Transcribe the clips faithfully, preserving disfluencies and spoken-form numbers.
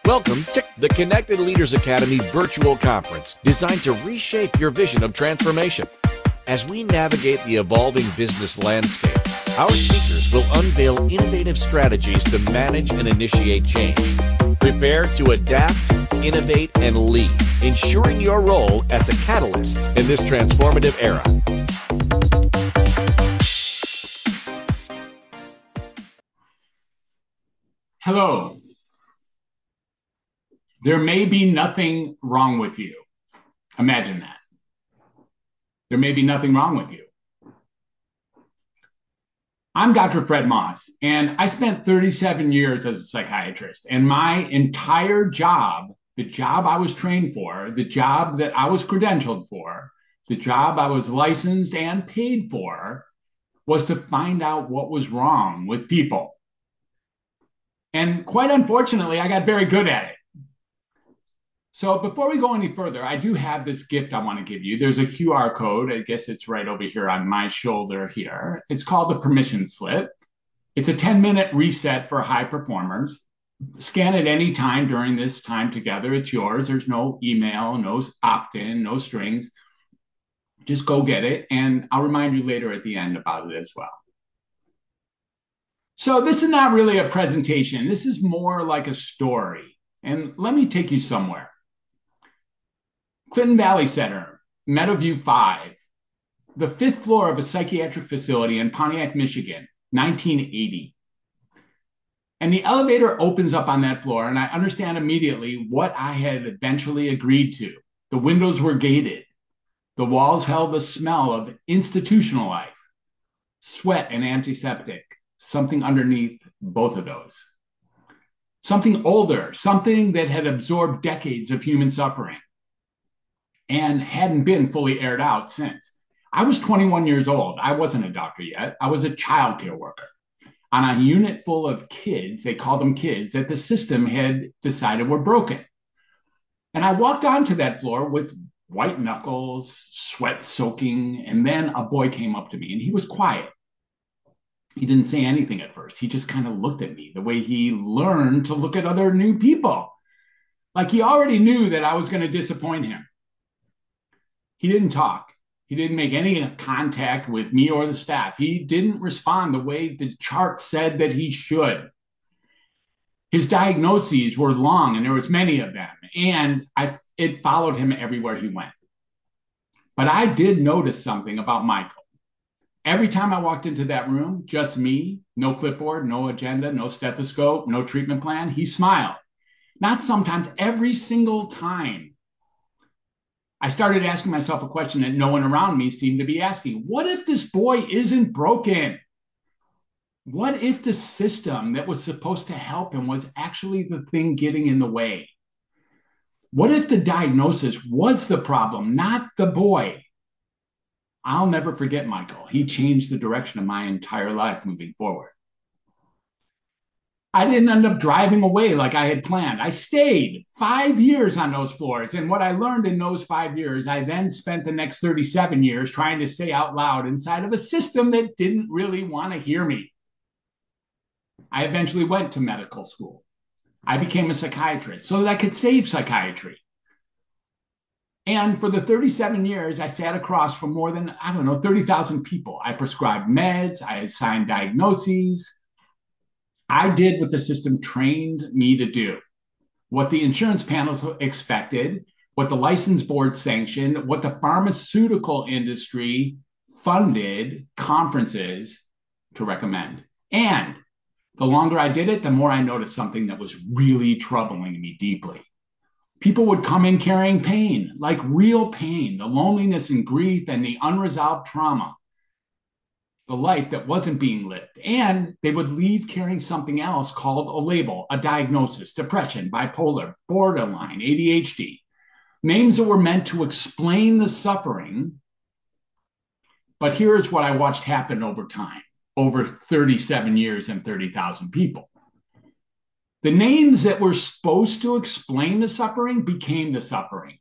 Welcome to the Connected Leaders Academy virtual conference designed to reshape your vision of transformation. As we navigate the evolving business landscape, our speakers will unveil innovative strategies to manage and initiate change. Prepare to adapt, innovate, and lead, ensuring your role as a catalyst in this transformative era. Hello. There may be nothing wrong with you. Imagine that. There may be nothing wrong with you. I'm Doctor Fred Moss, and I spent thirty-seven years as a psychiatrist, and my entire job, the job I was trained for, the job that I was credentialed for, the job I was licensed and paid for, was to find out what was wrong with people. And quite unfortunately, I got very good at it. So before we go any further, I do have this gift I want to give you. There's a Q R code. I guess it's right over here on my shoulder here. It's called the permission slip. It's a ten minute reset for high performers. Scan it any time during this time together. It's yours. There's no email, no opt-in, no strings. Just go get it. And I'll remind you later at the end about it as well. So this is not really a presentation. This is more like a story. And let me take you somewhere. Clinton Valley Center, Meadowview five, the fifth floor of a psychiatric facility in Pontiac, Michigan, nineteen eighty. And the elevator opens up on that floor, and I understand immediately what I had eventually agreed to. The windows were gated. The walls held the smell of institutional life, sweat and antiseptic, something underneath both of those. Something older, something that had absorbed decades of human suffering and hadn't been fully aired out since. I was twenty-one years old. I wasn't a doctor yet. I was a child care worker on a unit full of kids, they called them kids, that the system had decided were broken. And I walked onto that floor with white knuckles, sweat soaking, and then a boy came up to me, and he was quiet. He didn't say anything at first. He just kind of looked at me the way he learned to look at other new people. Like he already knew that I was going to disappoint him. He didn't talk. He didn't make any contact with me or the staff. He didn't respond the way the chart said that he should. His diagnoses were long, and there was many of them, and I, it followed him everywhere he went. But I did notice something about Michael. Every time I walked into that room, just me, no clipboard, no agenda, no stethoscope, no treatment plan, he smiled. Not sometimes, every single time. I started asking myself a question that no one around me seemed to be asking. What if this boy isn't broken? What if the system that was supposed to help him was actually the thing getting in the way? What if the diagnosis was the problem, not the boy? I'll never forget Michael. He changed the direction of my entire life moving forward. I didn't end up driving away like I had planned. I stayed five years on those floors. And what I learned in those five years, I then spent the next thirty-seven years trying to say out loud inside of a system that didn't really want to hear me. I eventually went to medical school. I became a psychiatrist so that I could save psychiatry. And for the thirty-seven years, I sat across from more than, I don't know, thirty thousand people. I prescribed meds. I assigned diagnoses. I did what the system trained me to do, what the insurance panels expected, what the license board sanctioned, what the pharmaceutical industry funded conferences to recommend. And the longer I did it, the more I noticed something that was really troubling me deeply. People would come in carrying pain, like real pain, the loneliness and grief and the unresolved trauma, the life that wasn't being lived. And they would leave carrying something else called a label, a diagnosis, depression, bipolar, borderline, A D H D, names that were meant to explain the suffering. But here's what I watched happen over time, over thirty-seven years and thirty thousand people. The names that were supposed to explain the suffering became the suffering.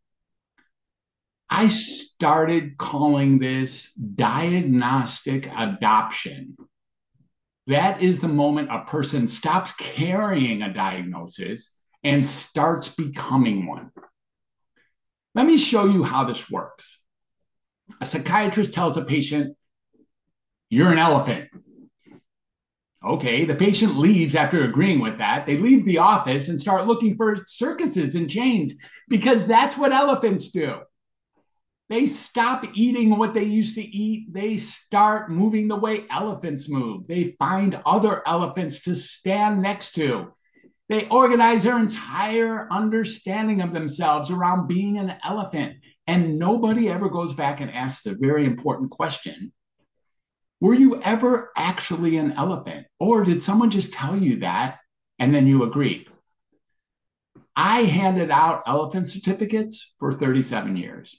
I started calling this diagnostic adoption. That is the moment a person stops carrying a diagnosis and starts becoming one. Let me show you how this works. A psychiatrist tells a patient, "You're an elephant." Okay, the patient leaves after agreeing with that. They leave the office and start looking for circuses and chains because that's what elephants do. They stop eating what they used to eat. They start moving the way elephants move. They find other elephants to stand next to. They organize their entire understanding of themselves around being an elephant. And nobody ever goes back and asks the very important question, were you ever actually an elephant? Or did someone just tell you that and then you agreed? I handed out elephant certificates for thirty-seven years.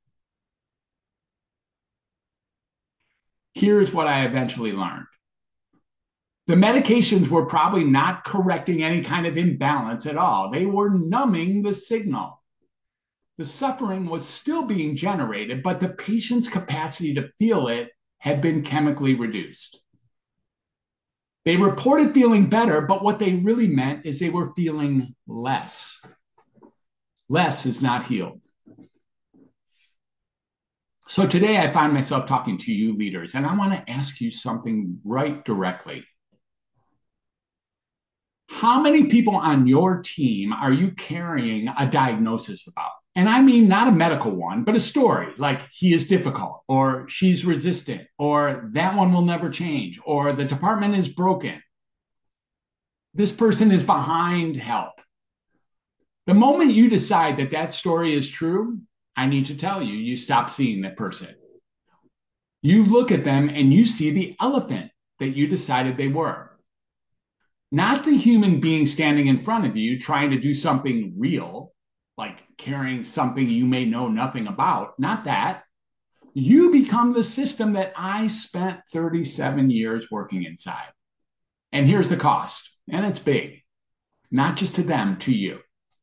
Here's what I eventually learned. The medications were probably not correcting any kind of imbalance at all. They were numbing the signal. The suffering was still being generated, but the patient's capacity to feel it had been chemically reduced. They reported feeling better, but what they really meant is they were feeling less. Less is not healed. So today I find myself talking to you leaders, and I want to ask you something right directly. How many people on your team are you carrying a diagnosis about? And I mean not a medical one, but a story like he is difficult, or she's resistant, or that one will never change, or the department is broken. This person is behind help. The moment you decide that that story is true, I need to tell you, you stop seeing that person. You look at them and you see the elephant that you decided they were. Not the human being standing in front of you trying to do something real, like carrying something you may know nothing about. Not that. You become the system that I spent thirty-seven years working inside. And here's the cost, and it's big, not just to them, to you.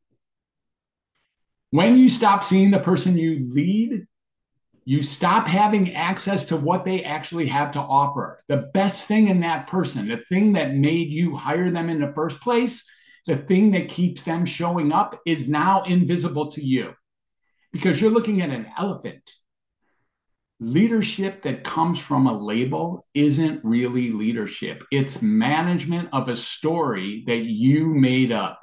When you stop seeing the person you lead, you stop having access to what they actually have to offer. The best thing in that person, the thing that made you hire them in the first place, the thing that keeps them showing up is now invisible to you because you're looking at an elephant. Leadership that comes from a label isn't really leadership. It's management of a story that you made up.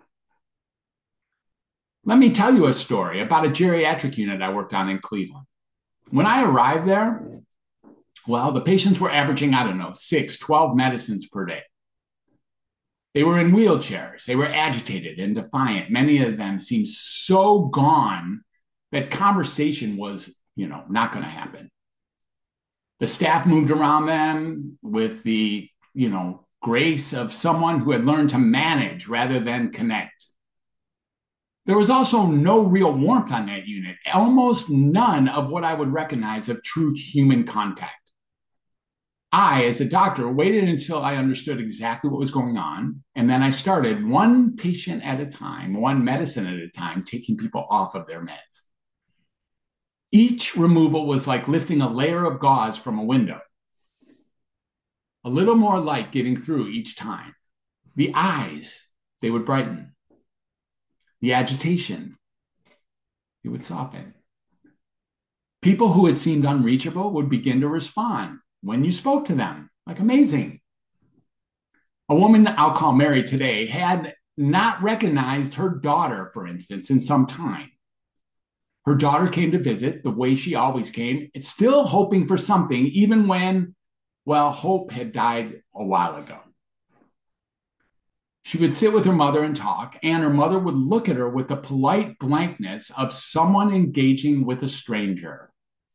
Let me tell you a story about a geriatric unit I worked on in Cleveland. When I arrived there, well, the patients were averaging, I don't know, six, twelve medicines per day. They were in wheelchairs. They were agitated and defiant. Many of them seemed so gone that conversation was, you know, not going to happen. The staff moved around them with the, you know, grace of someone who had learned to manage rather than connect. There was also no real warmth on that unit, almost none of what I would recognize of true human contact. I, as a doctor, waited until I understood exactly what was going on, and then I started one patient at a time, one medicine at a time, taking people off of their meds. Each removal was like lifting a layer of gauze from a window. A little more light getting through each time. The eyes, they would brighten. The agitation, it would soften. People who had seemed unreachable would begin to respond when you spoke to them, like amazing. A woman I'll call Mary today had not recognized her daughter, for instance, in some time. Her daughter came to visit the way she always came, still hoping for something, even when, well, hope had died a while ago. She would sit with her mother and talk, and her mother would look at her with the polite blankness of someone engaging with a stranger.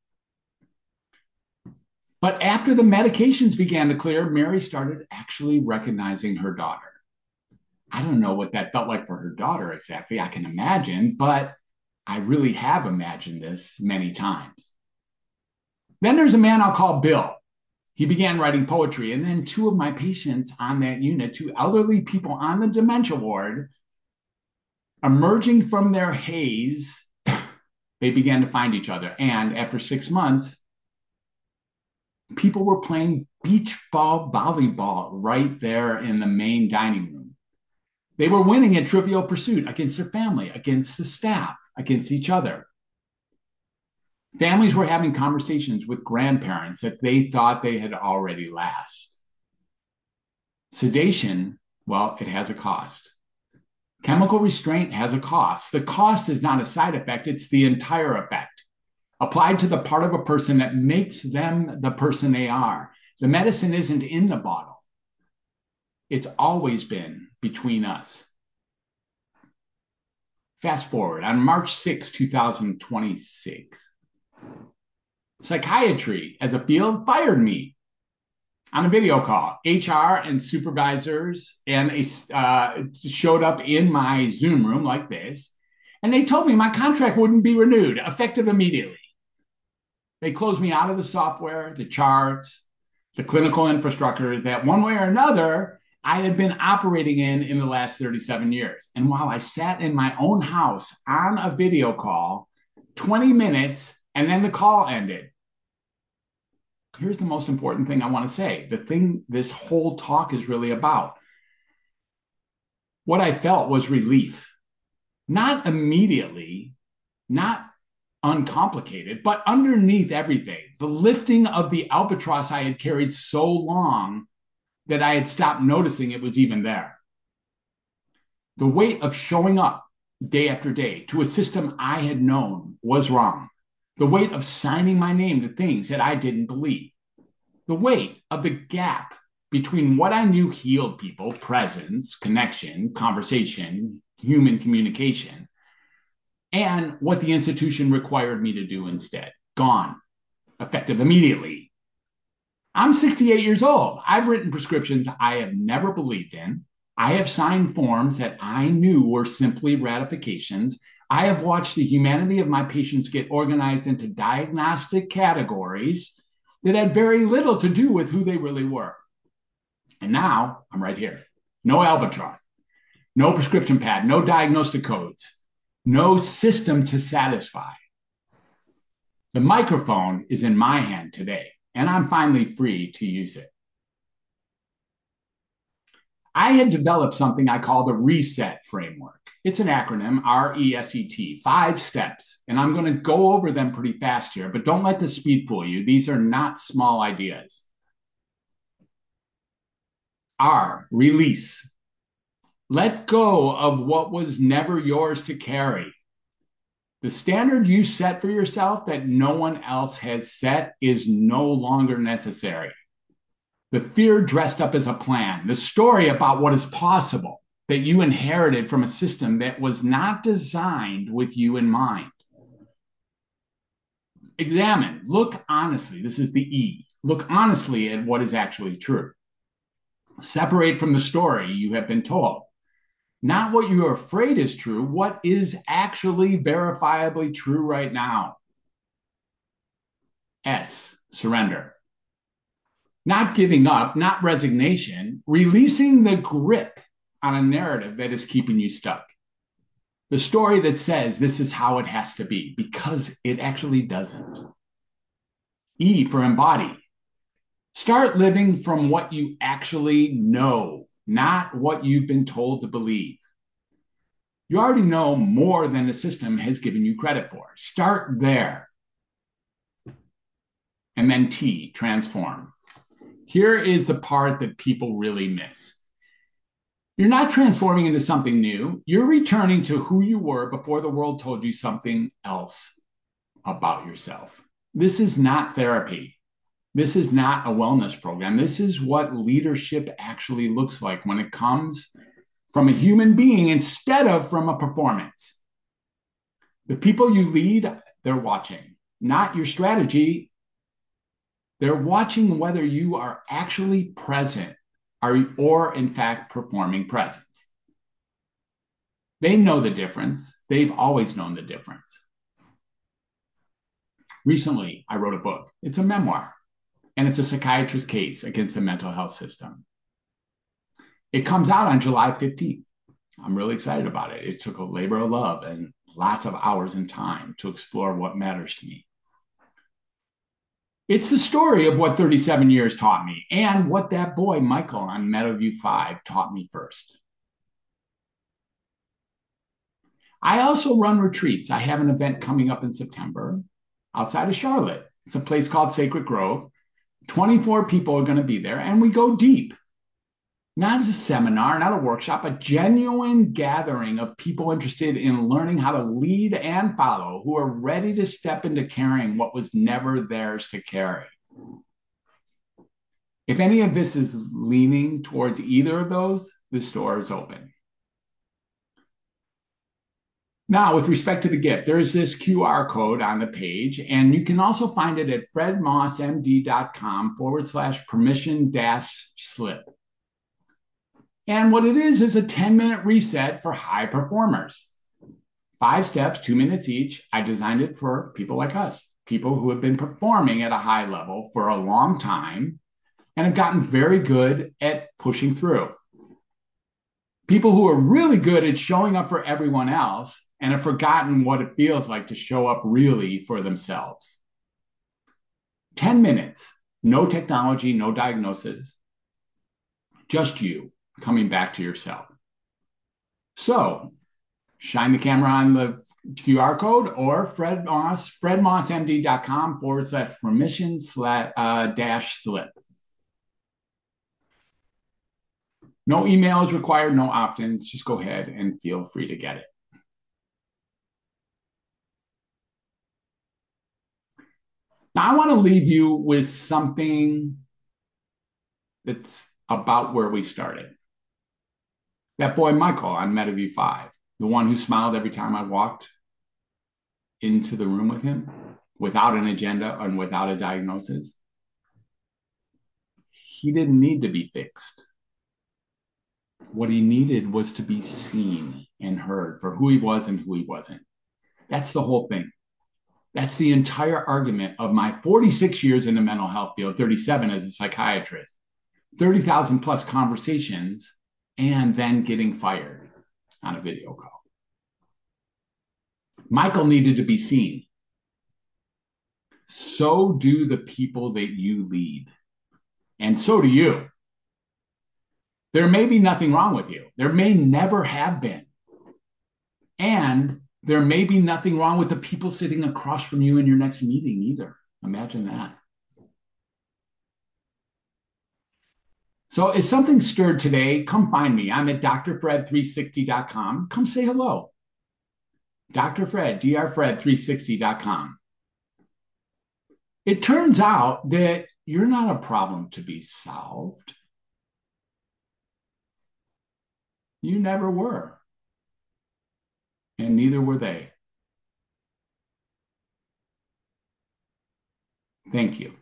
But after the medications began to clear, Mary started actually recognizing her daughter. I don't know what that felt like for her daughter exactly. I can imagine, but I really have imagined this many times. Then there's a man I'll call Bill. He began writing poetry, and then two of my patients on that unit, two elderly people on the dementia ward, emerging from their haze, they began to find each other. And after six months, people were playing beach ball volleyball right there in the main dining room. They were winning at Trivial Pursuit against their family, against the staff, against each other. Families were having conversations with grandparents that they thought they had already lapsed. Sedation, well, it has a cost. Chemical restraint has a cost. The cost is not a side effect, it's the entire effect applied to the part of a person that makes them the person they are. The medicine isn't in the bottle. It's always been between us. Fast forward, on March sixth, two thousand twenty-six, psychiatry as a field fired me on a video call. H R and supervisors and a, uh, showed up in my Zoom room like this, and they told me my contract wouldn't be renewed, effective immediately. They closed me out of the software, the charts, the clinical infrastructure that one way or another I had been operating in in the last thirty-seven years. And while I sat in my own house on a video call, twenty minutes, and then the call ended. Here's the most important thing I want to say, the thing this whole talk is really about. What I felt was relief, not immediately, not uncomplicated, but underneath everything, the lifting of the albatross I had carried so long that I had stopped noticing it was even there. The weight of showing up day after day to a system I had known was wrong. The weight of signing my name to things that I didn't believe. The weight of the gap between what I knew healed people, presence, connection, conversation, human communication, and what the institution required me to do instead. Gone. Effective immediately. I'm sixty-eight years old. I've written prescriptions I have never believed in. I have signed forms that I knew were simply ratifications. I have watched the humanity of my patients get organized into diagnostic categories that had very little to do with who they really were. And now I'm right here. No albatross, no prescription pad, no diagnostic codes, no system to satisfy. The microphone is in my hand today, and I'm finally free to use it. I had developed something I call the RESET framework. It's an acronym, R E S E T, five steps. And I'm going to go over them pretty fast here, but don't let the speed fool you. These are not small ideas. R, release. Let go of what was never yours to carry. The standard you set for yourself that no one else has set is no longer necessary. The fear dressed up as a plan, the story about what is possible that you inherited from a system that was not designed with you in mind. Examine, look honestly, this is the E, look honestly at what is actually true. Separate from the story you have been told. Not what you are afraid is true, what is actually verifiably true right now. S, surrender. Not giving up, not resignation, releasing the grip on a narrative that is keeping you stuck. The story that says this is how it has to be, because it actually doesn't. E for embody. Start living from what you actually know, not what you've been told to believe. You already know more than the system has given you credit for. Start there. And then T, transform. Here is the part that people really miss. You're not transforming into something new. You're returning to who you were before the world told you something else about yourself. This is not therapy. This is not a wellness program. This is what leadership actually looks like when it comes from a human being instead of from a performance. The people you lead, they're watching, not your strategy. They're watching whether you are actually present or, or in fact, performing presence. They know the difference. They've always known the difference. Recently, I wrote a book. It's a memoir, and it's a psychiatrist's case against the mental health system. It comes out on July fifteenth. I'm really excited about it. It took a labor of love and lots of hours and time to explore what matters to me. It's the story of what thirty-seven years taught me and what that boy, Michael, on Meadowview five taught me first. I also run retreats. I have an event coming up in September outside of Charlotte. It's a place called Sacred Grove. twenty-four people are going to be there, and we go deep. Not as a seminar, not a workshop, a genuine gathering of people interested in learning how to lead and follow, who are ready to step into carrying what was never theirs to carry. If any of this is leaning towards either of those, the store is open. Now, with respect to the gift, there's this Q R code on the page, and you can also find it at fredmossmd.com forward slash permission dash slip. And what it is is a ten minute reset for high performers. Five steps, two minutes each. I designed it for people like us, people who have been performing at a high level for a long time and have gotten very good at pushing through. People who are really good at showing up for everyone else and have forgotten what it feels like to show up really for themselves. ten minutes, no technology, no diagnosis, just you coming back to yourself. So shine the camera on the Q R code or Fred Moss, fredmossmd.com forward slash permission slash uh, dash slip. No email is required, no opt-ins. Just go ahead and feel free to get it. Now, I want to leave you with something that's about where we started. That boy, Michael, on MetaView five, the one who smiled every time I walked into the room with him without an agenda and without a diagnosis, he didn't need to be fixed. What he needed was to be seen and heard for who he was and who he wasn't. That's the whole thing. That's the entire argument of my forty-six years in the mental health field, thirty-seven as a psychiatrist, thirty thousand plus conversations, and then getting fired on a video call. Michael needed to be seen. So do the people that you lead. And so do you. There may be nothing wrong with you. There may never have been. And there may be nothing wrong with the people sitting across from you in your next meeting either. Imagine that. So if something stirred today, come find me. I'm at D R Fred three sixty dot com. Come say hello. Doctor Fred, D R Fred three sixty dot com. It turns out that you're not a problem to be solved. You never were. And neither were they. Thank you.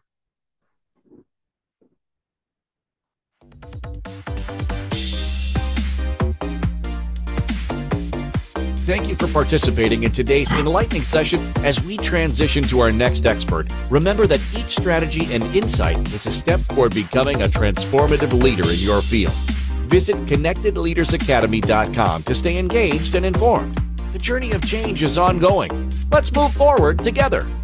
Thank you for participating in today's enlightening session. As we transition to our next expert, remember that each strategy and insight is a step toward becoming a transformative leader in your field. Visit connected leaders academy dot com to stay engaged and informed. The journey of change is ongoing. Let's move forward together.